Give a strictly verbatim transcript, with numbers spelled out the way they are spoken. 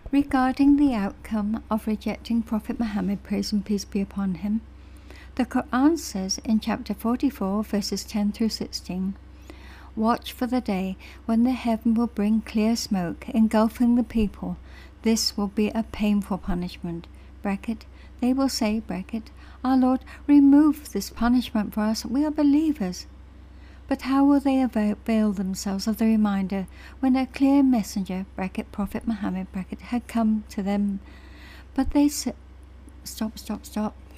Regarding the outcome of rejecting Prophet Muhammad, praise and peace be upon him, the Quran says in chapter forty-four, verses ten through sixteen, "Watch for the day when the heaven will bring clear smoke, engulfing the people. This will be a painful punishment." Bracket, they will say, bracket, "Our Lord, remove this punishment for us. We are believers." But how will they avail themselves of the reminder when a clear messenger, bracket, Prophet Muhammad, bracket, had come to them? But they said, stop, stop, stop.